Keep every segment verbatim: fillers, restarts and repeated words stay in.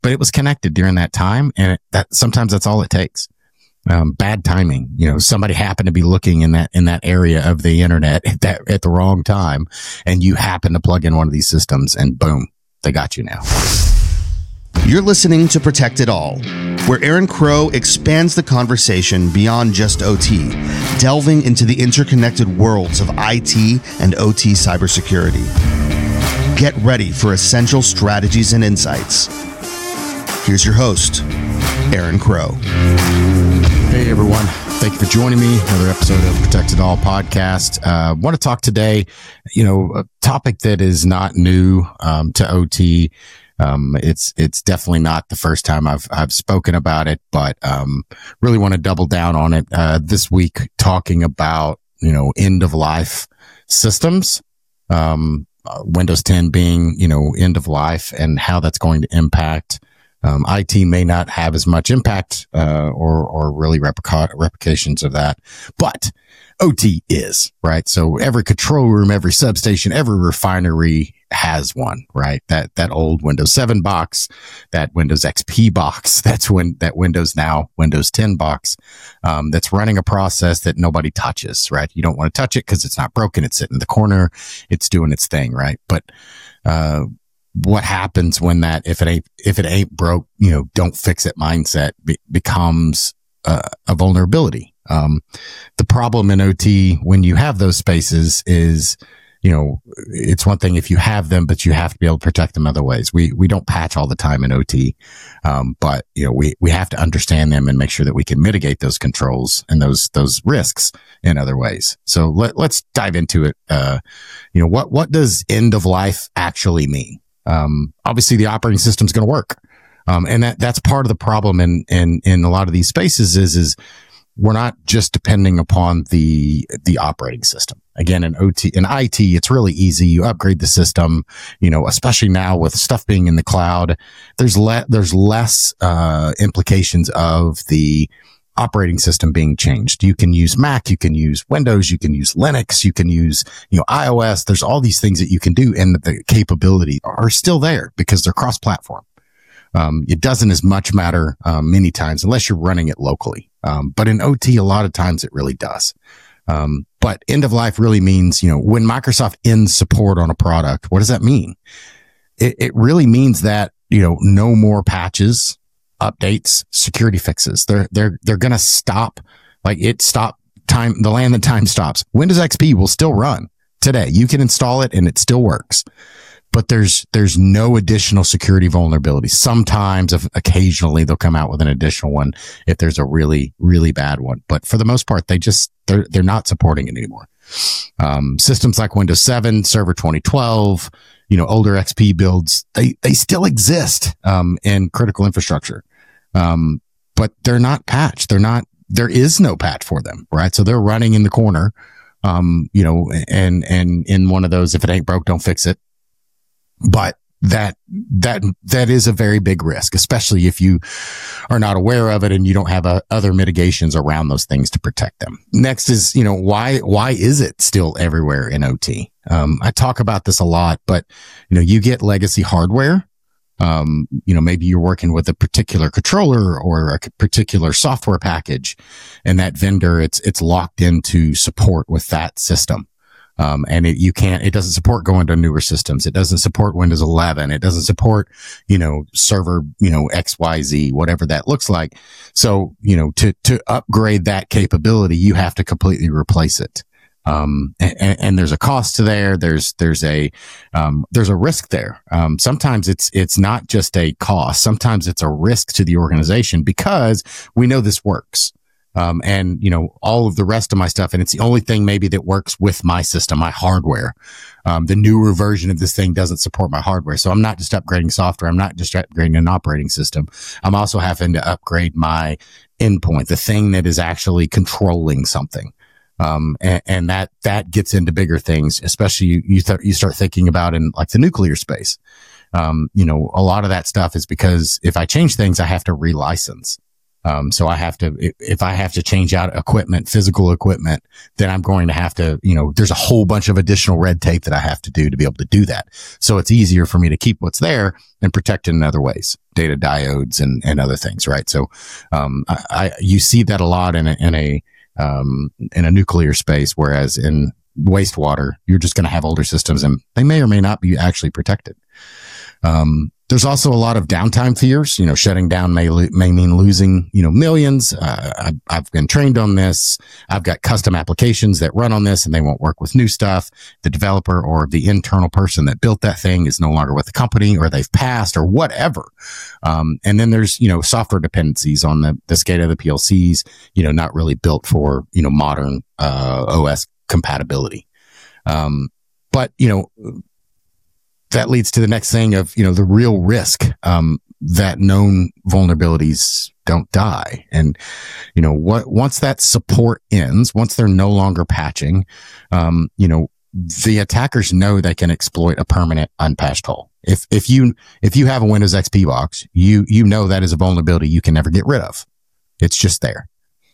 but it was connected during that time. And it, that sometimes that's all it takes. Um, bad timing, you know, somebody happened to be looking in that, in that area of the internet at that, at the wrong time. And you happen to plug in one of these systems and boom, they got you now. You're listening to Protect It All, where Aaron Crow expands the conversation beyond just O T, delving into the interconnected worlds of I T and O T cybersecurity. Get ready for essential strategies and insights. Here's your host, Aaron Crow. Hey, everyone. Thank you for joining me. Another episode of Protect It All podcast. I uh, want to talk today, you know, a topic that is not new um, to O T. Um, it's, it's definitely not the first time I've, I've spoken about it, but, um, really want to double down on it, uh, this week, talking about, you know, end of life systems, um, uh, Windows ten being, you know, end of life and how that's going to impact. Um, I T may not have as much impact, uh, or, or really replica- replications of that, but O T is, right? So every control room, every substation, every refinery has one, right? That, that old Windows seven box, that Windows X P box, that's when that Windows now, Windows ten box, um, that's running a process that nobody touches, right? You don't want to touch it because it's not broken. It's sitting in the corner. It's doing its thing, right? But, uh, what happens when that, if it ain't, if it ain't broke, you know, don't fix it mindset be, becomes uh, a vulnerability. Um, the problem in O T when you have those spaces is, you know, it's one thing if you have them, but you have to be able to protect them other ways. We, we don't patch all the time in O T. Um, but you know, we, we have to understand them and make sure that we can mitigate those controls and those, those risks in other ways. So let, let's dive into it. Uh, you know, what, what does end of life actually mean? Um, obviously the operating system is going to work. Um, and that, that's part of the problem in, in, in a lot of these spaces is, is we're not just depending upon the, the operating system. Again, in O T, in I T, it's really easy. You upgrade the system, you know, especially now with stuff being in the cloud, there's le- there's less, uh, implications of the operating system being changed. You can use Mac, you can use Windows, you can use Linux, you can use, you know, iOS. There's all these things that you can do and the capability are still there because they're cross-platform. Um, it doesn't as much matter, um, many times unless you're running it locally. Um, but in O T, a lot of times it really does. Um, but end of life really means, you know, when Microsoft ends support on a product, what does that mean? It, it really means that, you know, no more patches, updates, security fixes. They're, they're, they're going to stop, like it stop time, the land that time stops. Windows X P will still run today. You can install it and it still works, but there's, there's no additional security vulnerability. Sometimes, if occasionally they'll come out with an additional one if there's a really, really bad one. But for the most part, they just, they're, they're not supporting it anymore. Um, systems like Windows seven, Server twenty twelve, you know, older X P builds, they, they still exist, um, in critical infrastructure. Um, but they're not patched. They're not, there is no patch for them, right? So they're running in the corner, um, you know, and, and in one of those, if it ain't broke, don't fix it. But that, that, that is a very big risk, especially if you are not aware of it and you don't have uh, other mitigations around those things to protect them. Next is, you know, why, why is it still everywhere in O T? Um, I talk about this a lot, but, you know, you get legacy hardware. Um, you know, maybe you're working with a particular controller or a particular software package and that vendor, it's, it's locked into support with that system. Um, and it, you can't, it doesn't support going to newer systems. It doesn't support Windows eleven. It doesn't support, you know, server, you know, X Y Z, whatever that looks like. So, you know, to, to upgrade that capability, you have to completely replace it. Um, and, and there's a cost to there. There's, there's a, um, there's a risk there. Um, sometimes it's, it's not just a cost. Sometimes it's a risk to the organization because we know this works. Um, and you know, all of the rest of my stuff. And it's the only thing maybe that works with my system, my hardware. Um, the newer version of this thing doesn't support my hardware. So I'm not just upgrading software. I'm not just upgrading an operating system. I'm also having to upgrade my endpoint, the thing that is actually controlling something. Um, and, and that, that gets into bigger things, especially you, you, th- you start thinking about in like the nuclear space. Um, you know, a lot of that stuff is because if I change things, I have to relicense. Um, so I have to, if I have to change out equipment, physical equipment, then I'm going to have to, you know, there's a whole bunch of additional red tape that I have to do to be able to do that. So it's easier for me to keep what's there and protect it in other ways, data diodes and, and other things, right? So, um, I, I you see that a lot in a, in a, um, in a nuclear space, whereas in wastewater, you're just going to have older systems and they may or may not be actually protected. Um, There's also a lot of downtime fears. You know, shutting down may may mean losing, you know, millions. Uh, I, I've been trained on this. I've got custom applications that run on this and they won't work with new stuff. The developer or the internal person that built that thing is no longer with the company, or they've passed, or whatever. Um, and then there's, you know, software dependencies on the, the SCADA, the P L Cs, you know, not really built for, you know, modern, uh, O S compatibility. Um, but, you know, that leads to the next thing of, you know, the real risk, um, that known vulnerabilities don't die. And, you know, what, once that support ends, once they're no longer patching, um, you know, the attackers know they can exploit a permanent unpatched hole. If, if you, if you have a Windows X P box, you, you know, that is a vulnerability you can never get rid of. It's just there.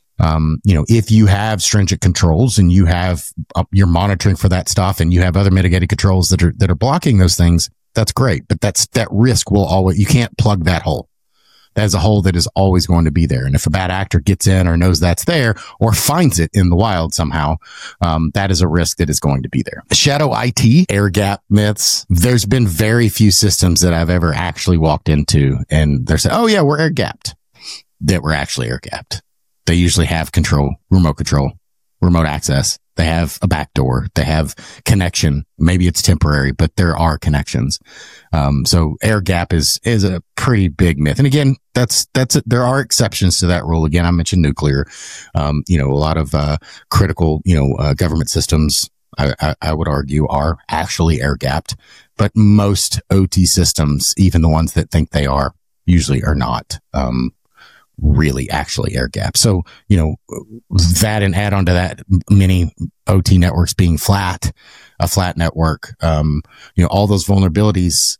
Um, you know, if you have stringent controls and you have, uh, you're monitoring for that stuff and you have other mitigated controls that are, that are blocking those things, that's great. But that's, that risk will always, you can't plug that hole. That is a hole that is always going to be there. And if a bad actor gets in or knows that's there or finds it in the wild somehow, um, that is a risk that is going to be there. Shadow I T, air gap myths. There's been very few systems that I've ever actually walked into and they're saying, oh yeah, we're air gapped, that we're actually air gapped. They usually have control, remote control, remote access. They have a backdoor. They have connection. Maybe it's temporary, but there are connections. Um, so air gap is, is a pretty big myth. And again, that's, that's, there are exceptions to that rule. Again, I mentioned nuclear. Um, you know, a lot of, uh, critical, you know, uh, government systems, I, I, I would argue are actually air gapped, but most O T systems, even the ones that think they are, usually are not. Um, really actually air gap. So, you know, that and add on to that many O T networks being flat, a flat network, um, you know, all those vulnerabilities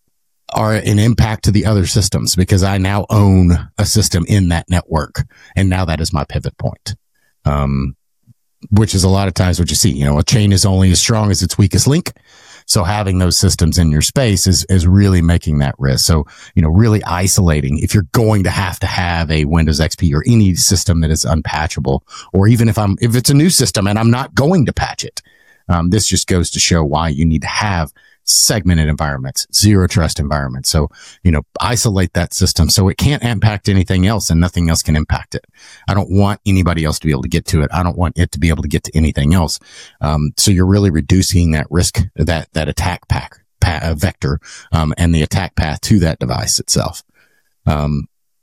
are an impact to the other systems because I now own a system in that network. And now that is my pivot point. Um, which is a lot of times what you see, you know, a chain is only as strong as its weakest link. So having those systems in your space is, is really making that risk. So, you know, really isolating if you're going to have to have a Windows X P or any system that is unpatchable, or even if I'm, if it's a new system and I'm not going to patch it. Um, this just goes to show why you need to have segmented environments, zero trust environments. So, you know, isolate that system so it can't impact anything else and nothing else can impact it. I don't want anybody else to be able to get to it. I don't want it to be able to get to anything else. Um, so you're really reducing that risk, that, that attack pack, pa- uh, vector, um, and the attack path to that device itself. Um,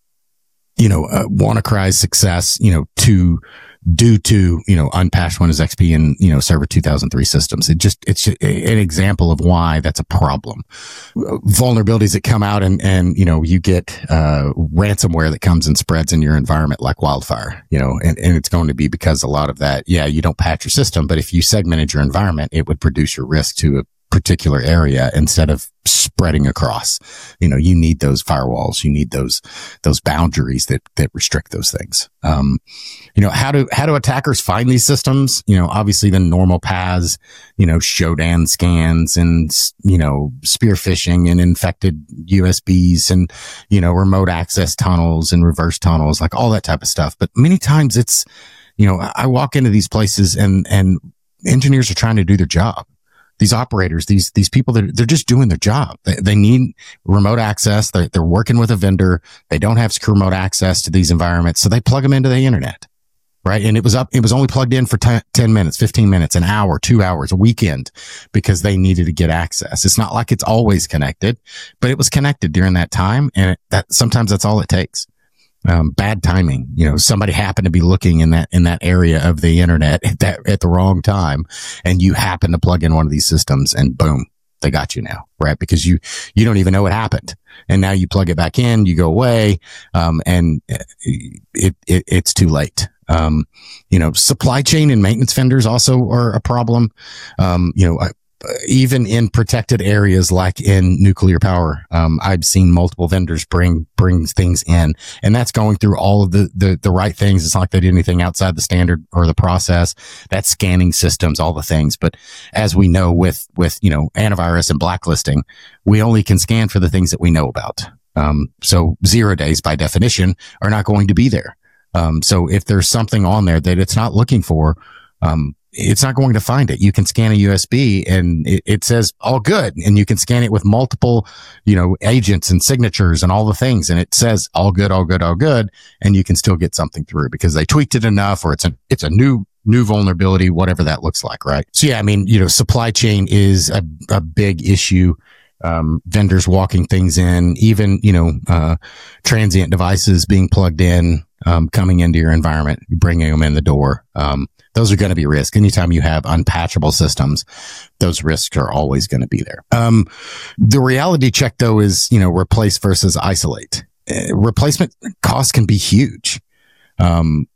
you know, uh, WannaCry's success, you know, to, due to, you know, unpatched Windows X P and, you know, Server two thousand three systems. It just, it's an example of why that's a problem. Vulnerabilities that come out and, and, you know, you get, uh, ransomware that comes and spreads in your environment like wildfire, you know, and, and it's going to be because a lot of that, yeah, you don't patch your system, but if you segmented your environment, it would reduce your risk to a particular area instead of spreading across. You know, you need those firewalls, you need those, those boundaries that, that restrict those things. Um, you know, how do, how do attackers find these systems? You know, obviously the normal paths, you know, Shodan scans and, you know, spear phishing and infected U S Bs and, you know, remote access tunnels and reverse tunnels, like all that type of stuff. But many times it's, you know, I walk into these places and, and engineers are trying to do their job. These operators, these, these people that they're just doing their job. They, they need remote access. They're, they're working with a vendor. They don't have secure remote access to these environments. So they plug them into the internet, right? And it was up, it was only plugged in for ten, ten minutes, fifteen minutes, an hour, two hours, a weekend because they needed to get access. It's not like it's always connected, but it was connected during that time. And it, that sometimes that's all it takes. Um, bad timing, you know, somebody happened to be looking in that, in that area of the internet at that, at the wrong time. And you happen to plug in one of these systems and boom, they got you now, right? Because you, you don't even know what happened. And now you plug it back in, you go away, um, and it, it, it's too late. Um, you know, supply chain and maintenance vendors also are a problem. Um, you know, even in protected areas like in nuclear power, um, I've seen multiple vendors bring bring things in, and that's going through all of the, the the right things. It's not like they did anything outside the standard or the process. That's scanning systems, all the things. But as we know, with with you know antivirus and blacklisting, we only can scan for the things that we know about. Um, so zero days by definition are not going to be there. Um, so if there's something on there that it's not looking for, um, it's not going to find it. You can scan a U S B and it, it says all good, and you can scan it with multiple, you know, agents and signatures and all the things. And it says all good, all good, all good. And you can still get something through because they tweaked it enough, or it's a, it's a new, new vulnerability, whatever that looks like. Right. So yeah, I mean, you know, supply chain is a, a big issue. Um, vendors walking things in, even, you know, uh, transient devices being plugged in, um, coming into your environment, bringing them in the door. Um, those are going to be risks. Anytime you have unpatchable systems, those risks are always going to be there. Um, the reality check though is, you know, replace versus isolate. Uh, replacement costs can be huge. Um,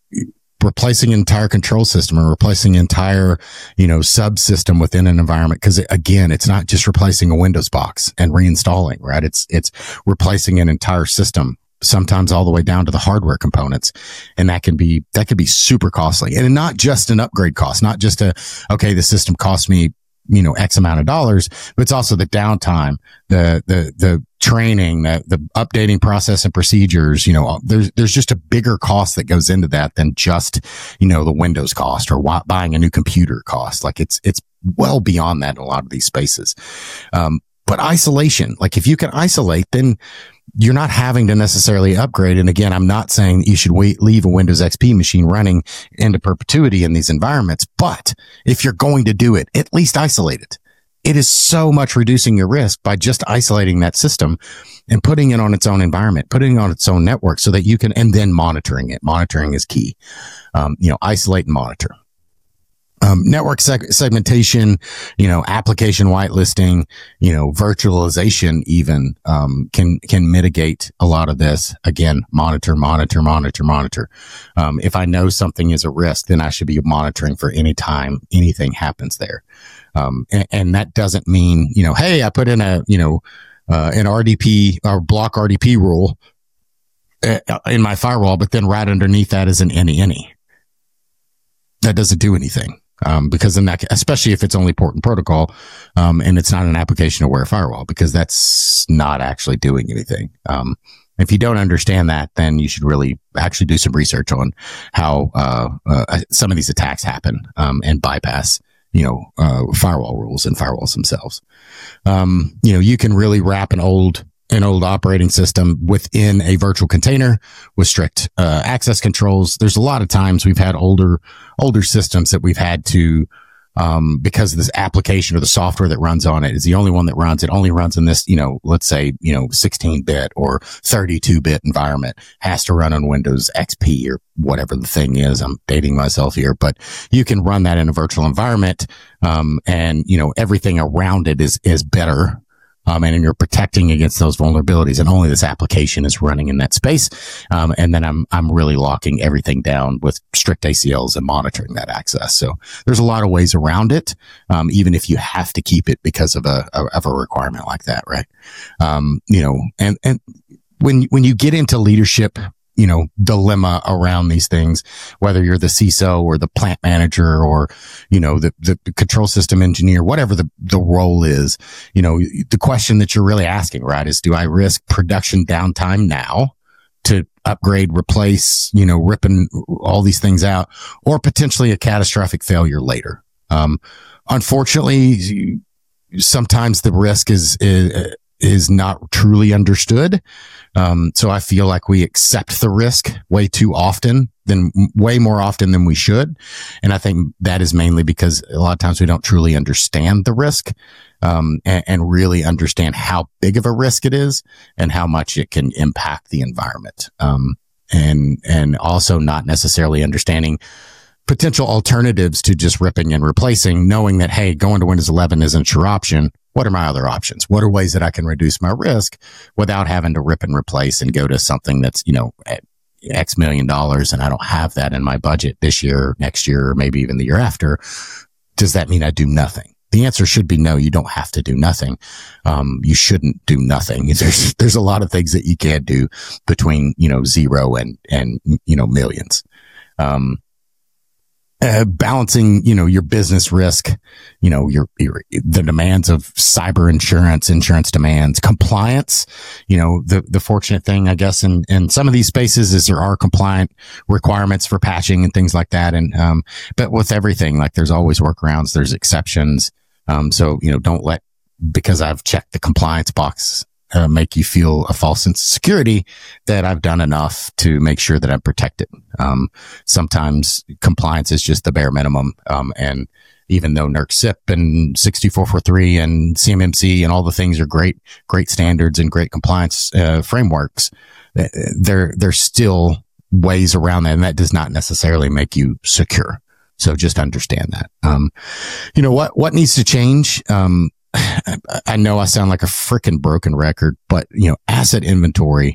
replacing an entire control system or replacing an entire, you know, subsystem within an environment. Cause again, it's not just replacing a Windows box and reinstalling, right? It's, it's replacing an entire system, sometimes all the way down to the hardware components. And that can be, that could be super costly, and not just an upgrade cost, not just a, okay, the system cost me, you know, X amount of dollars, but it's also the downtime, the, the, the training, the, the updating process and procedures. You know, there's, there's just a bigger cost that goes into that than just, you know, the Windows cost or wa- buying a new computer cost. Like it's, it's well beyond that in a lot of these spaces. Um, but isolation, like if you can isolate, then you're not having to necessarily upgrade. And again, I'm not saying that you should wait, leave a Windows X P machine running into perpetuity in these environments. But if you're going to do it, at least isolate it. It is so much reducing your risk by just isolating that system and putting it on its own environment, putting it on its own network so that you can, and then monitoring it. Monitoring is key. Um, you know, isolate and monitor. Um, network seg- segmentation, you know, application whitelisting, you know, virtualization even, um, can, can mitigate a lot of this. Again, monitor, monitor, monitor, monitor. Um, if I know something is a risk, then I should be monitoring for any time anything happens there. Um, and, and that doesn't mean, you know, hey, I put in a, you know, uh, an R D P or block R D P rule uh, in my firewall, but then right underneath that is an any, any. That doesn't do anything. Um, because in that, especially if it's only port and protocol, um, and it's not an application aware firewall, because that's not actually doing anything. Um, if you don't understand that, then you should really actually do some research on how, uh, uh some of these attacks happen, um, and bypass, you know, uh, firewall rules and firewalls themselves. Um, you know, you can really wrap an old, an old operating system within a virtual container with strict uh, access controls. There's a lot of times we've had older, older systems that we've had to, um, because of this application or the software that runs on it is the only one that runs. It only runs in this, you know, let's say, you know, sixteen bit or thirty-two bit environment, has to run on Windows X P or whatever the thing is. I'm dating myself here, but you can run that in a virtual environment. Um, and, you know, everything around it is, is better. Um, and you're protecting against those vulnerabilities, and only this application is running in that space. Um, and then I'm, I'm really locking everything down with strict A C Ls and monitoring that access. So there's a lot of ways around it. Um, even if you have to keep it because of a, of a requirement like that, right? Um, you know, and, and when, when you get into leadership, you know, dilemma around these things, whether you're the C I S O or the plant manager or, you know, the, the control system engineer, whatever the, the role is, you know, the question that you're really asking, right, is do I risk production downtime now to upgrade, replace, you know, ripping all these things out, or potentially a catastrophic failure later? Um, unfortunately, sometimes the risk is, is, is not truly understood. Um, so I feel like we accept the risk way too often, than way more often than we should. And I think that is mainly because a lot of times we don't truly understand the risk, um, and, and really understand how big of a risk it is and how much it can impact the environment. Um, and, and also not necessarily understanding potential alternatives to just ripping and replacing, knowing that, hey, going to Windows eleven isn't your option. What are my other options? What are ways that I can reduce my risk without having to rip and replace and go to something that's, you know, at X million dollars, and I don't have that in my budget this year, next year, or maybe even the year after? Does that mean I do nothing? The answer should be no. You don't have to do nothing. Um, you shouldn't do nothing. There's there's a lot of things that you can do between, you know, zero and and you know millions. Um, uh, balancing, you know, your business risk, you know, your, your the demands of cyber insurance, insurance demands, compliance. You know, the the fortunate thing, I guess, in in some of these spaces is there are compliant requirements for patching and things like that. And um, but with everything, like there's always workarounds, there's exceptions. Um, so you know, don't let because I've checked the compliance box Uh, make you feel a false sense of security that I've done enough to make sure that I'm protected. Um, sometimes compliance is just the bare minimum. Um, and even though NERC C I P and sixty-four forty-three and C M M C and all the things are great, great standards and great compliance, uh, frameworks, there, there's still ways around that. And that does not necessarily make you secure. So just understand that. Um, you know, what, what needs to change? Um, I know I sound like a freaking broken record, but you know, asset inventory,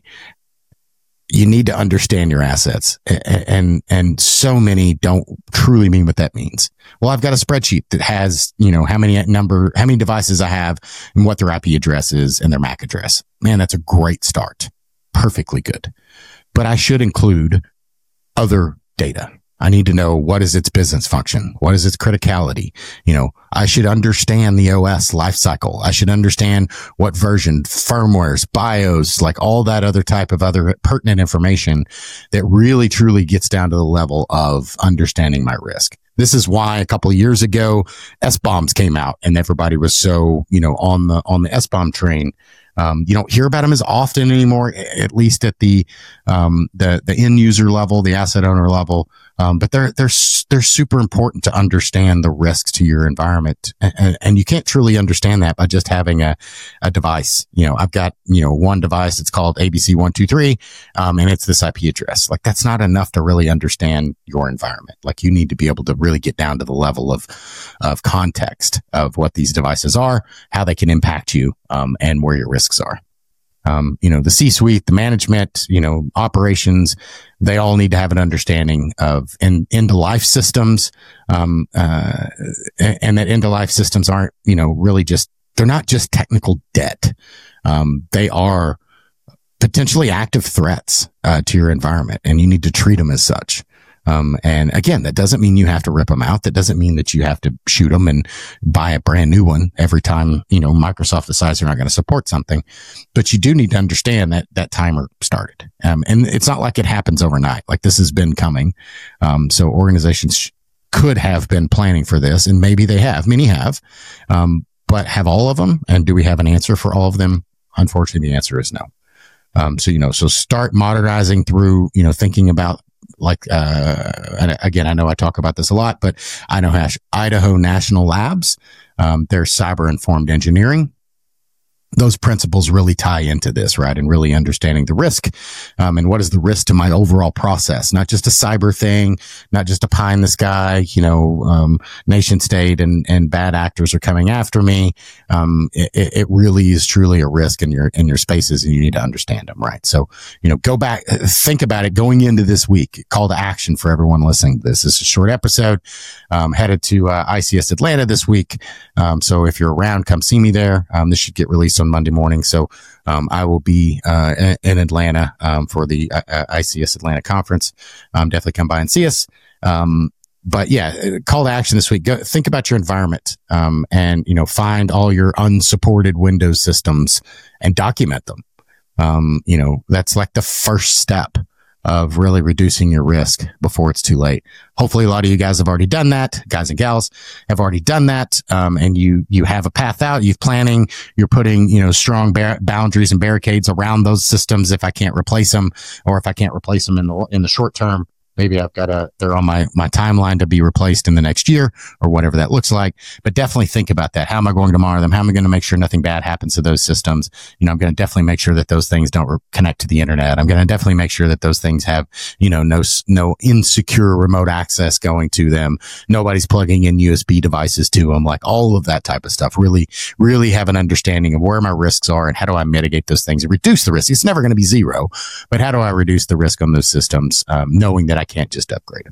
you need to understand your assets, and, and, and so many don't truly mean what that means. Well, I've got a spreadsheet that has, you know, how many number, how many devices I have and what their I P address is and their M A C address. Man, that's a great start. Perfectly good. But I should include other data. I need to know what is its business function? What is its criticality? You know, I should understand the O S lifecycle. I should understand what version, firmwares, BIOS, like all that other type of other pertinent information that really truly gets down to the level of understanding my risk. This is why a couple of years ago, S bombs came out and everybody was so, you know, on the, on the S bomb train. Um, you don't hear about them as often anymore, at least at the, um, the, the end user level, the asset owner level. Um, but they're, they're, they're super important to understand the risks to your environment. And, and you can't truly understand that by just having a, a device. You know, I've got, you know, one device, it's called A B C one two three, um, and it's this I P address. Like that's not enough to really understand your environment. Like you need to be able to really get down to the level of, of context of what these devices are, how they can impact you, um, and where your risks are. Um, you know, the C-suite, the management, you know, operations, they all need to have an understanding of in, end of life systems. Um, uh, and that end of life systems aren't, you know, really just, they're not just technical debt. Um, they are potentially active threats, uh, to your environment, and you need to treat them as such. Um, and again, that doesn't mean you have to rip them out. That doesn't mean that you have to shoot them and buy a brand new one every time, you know, Microsoft decides they're not going to support something. But you do need to understand that that timer started. Um, and it's not like it happens overnight. Like this has been coming. Um, so organizations sh- could have been planning for this, and maybe they have. Many have. Um, but have all of them? And do we have an answer for all of them? Unfortunately, the answer is no. Um, so, you know, so start modernizing through, you know, thinking about like, uh, and again, I know I talk about this a lot, but I know Idaho National Labs, um, their cyber informed engineering. Those principles really tie into this, right? And really understanding the risk, um, and what is the risk to my overall process, not just a cyber thing, not just a pie in the sky, you know, um, nation state and, and bad actors are coming after me. Um, it, it really is truly a risk in your, in your spaces, and you need to understand them, right? So, you know, go back, think about it going into this week. Call to action for everyone listening to this. This is a short episode, um, headed to, uh, I C S Atlanta this week. Um, so if you're around, come see me there. Um, this should get released on Monday morning. So, um, I will be, uh, in, in Atlanta, um, for the uh, I C S Atlanta conference. Um, definitely come by and see us. Um, but yeah, call to action this week. Go think about your environment, um, and, you know, find all your unsupported Windows systems and document them. Um, you know, that's like the first step of really reducing your risk before it's too late. Hopefully a lot of you guys have already done that. Guys and gals have already done that. Um, and you, you have a path out, you're planning, you're putting, you know, strong bar- boundaries and barricades around those systems. If I can't replace them, or if I can't replace them in the, in the short term, maybe I've got a, they're on my, my timeline to be replaced in the next year or whatever that looks like. But definitely think about that. How am I going to monitor them? How am I going to make sure nothing bad happens to those systems? You know, I'm going to definitely make sure that those things don't re- connect to the internet. I'm going to definitely make sure that those things have, you know, no, no insecure remote access going to them. Nobody's plugging in U S B devices to them, like all of that type of stuff. Really, really have an understanding of where my risks are and how do I mitigate those things and reduce the risk. It's never going to be zero, but how do I reduce the risk on those systems, um, knowing that I I can't just upgrade them.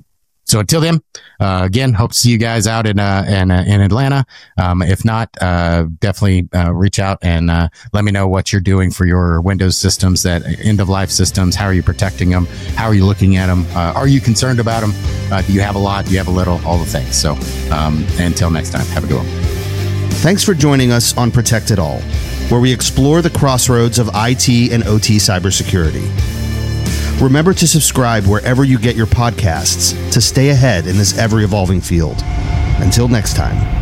So until then, uh, again, hope to see you guys out in uh, in, uh, in Atlanta. Um, if not, uh, definitely uh, reach out and uh, let me know what you're doing for your Windows systems, that end of life systems. How are you protecting them? How are you looking at them? Uh, are you concerned about them? Uh, do you have a lot? Do you have a little? All the things. So um, until next time, have a good one. Thanks for joining us on Protect It All, where we explore the crossroads of I T and O T cybersecurity. Remember to subscribe wherever you get your podcasts to stay ahead in this ever-evolving field. Until next time.